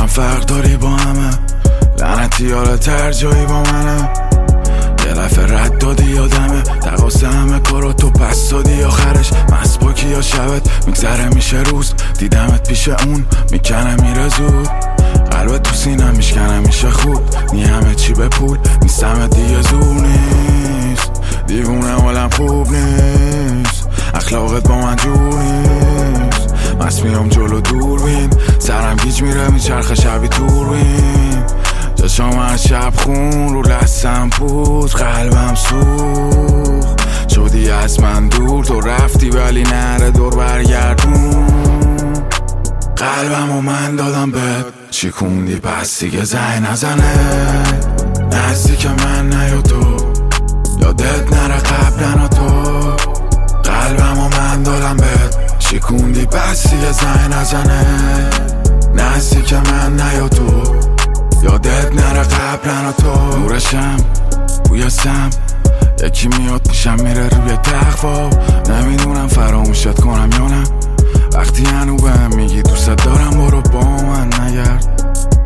فرق داری با همه، لعنتی حالت هر جایی با منه. یه دفعه رد دادی یادمه، تقاس همه کارا تو پس دادی آخرش. مسباکی یا شبت میگذره میشه روز، دیدمت پیش اون میکنه میره زود. قلبت تو سینم میشکنه میشه خود، نی همه چی به پول نیستم دیگه زور نیست. دیوونه حالم خوب نیست، اخلاقت با من جور نیست. مست میام جلو دور بین، سرم گیج میره میچرخه شبی دور بین. چشام از شب خون رو لستم بود، قلبم سوخت شدی از من دور. تو رفتی ولی نره دور برگردون. قلبم و من دادم بهت، شکوندی پس دیگه زنگ نزنه. نزدیک من نیا تو، یادت نره قبلنا تو. قلبم و من دادم بهت، شکوندی پس دیگه زنگ نزنه. نزدیک من نیا تو، یادت نره قبلنا تو. نورشم بوی سم، یکی میاد پیشم میره روی تخفا. نمیدونم فراموشت کنم یا نه، وقتی هنو بهم میگی دوست دارم برو با من نگرد.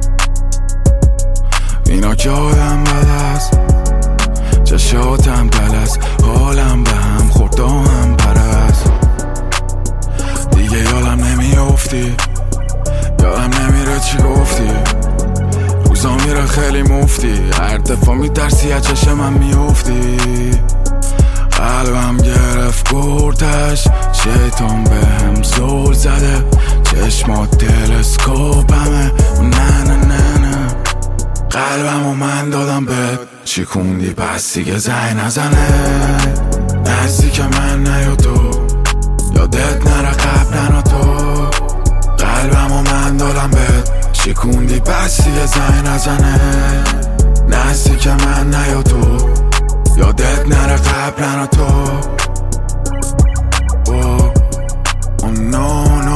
اینا که آدم بد است، چشاتم دل است، حالم به هم خورد هم پرست. دیگه یادم نمیافتی، یادم نمیره چی گفتی. روزا میره خیلی مفتی، هر دفعه میترسی از چشم من میافتی. قلبم گرفت گردش، شیطان به هم زول زده. چشمات تلسکوپمه، نه نه نه نه. قلبم و من دادم بهت، شکوندی پس دیگه زنگ نزنه. نزدیک من نیا تو، یادت نره قبلنا تو. قلبم و من دادم بهت، شکوندی پس دیگه زنگ نزنه. نزدیک من نیا تو، یادت نره قبلنا تو. Oh no no